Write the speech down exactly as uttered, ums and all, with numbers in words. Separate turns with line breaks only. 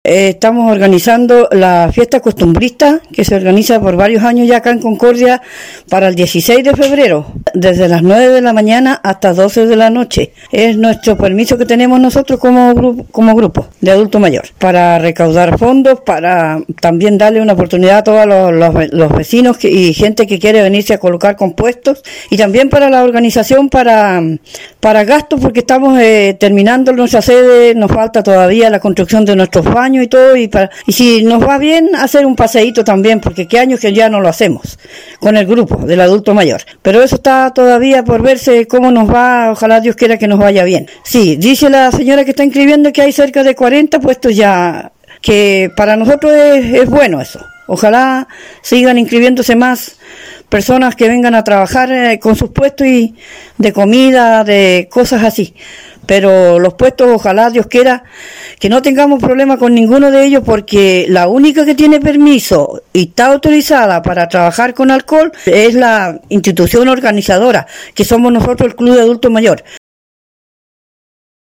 Eh, estamos organizando la fiesta costumbrista que se organiza por varios años ya acá en Concordia para el dieciséis de febrero, desde las nueve de la mañana hasta doce de la noche. Es nuestro permiso que tenemos nosotros como grupo, como grupo de adulto mayor, para recaudar fondos, para también darle una oportunidad a todos los, los, los vecinos que, y gente que quiere venirse a colocar compuestos, y también para la organización para, para gastos, porque estamos eh, terminando nuestra sede, nos falta todavía la construcción de nuestros baños y todo, y, para, y si nos va bien hacer un paseíto también, porque qué años que ya no lo hacemos con el grupo del adulto mayor, pero eso está todavía por verse cómo nos va. Ojalá Dios quiera que nos vaya bien. Sí, dice la señora que está inscribiendo que hay cerca de cuarenta puestos ya, que para nosotros es, es bueno eso. Ojalá sigan inscribiéndose más personas que vengan a trabajar eh, con sus puestos y de comida, de cosas así. Pero los puestos, ojalá Dios quiera que no tengamos problema con ninguno de ellos, porque la única que tiene permiso y está autorizada para trabajar con alcohol es la institución organizadora, que somos nosotros, el Club de Adulto Mayor.